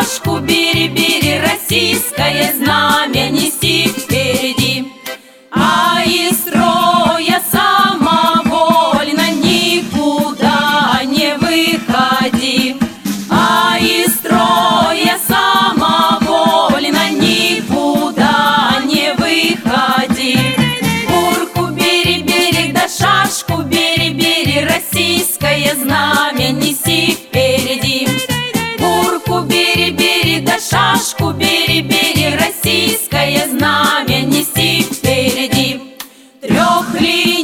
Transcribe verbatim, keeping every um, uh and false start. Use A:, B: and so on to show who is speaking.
A: шашку бери, бери, российское знамя неси впереди. А из строя самовольно никуда не выходи. А из строя самовольно никуда не выходи. Бурку бери, бери, да шашку бери, бери, российское знамя неси впереди. Бурку бери, бери, да шашку бери, бери, российское знамя неси впереди. Трехлинейный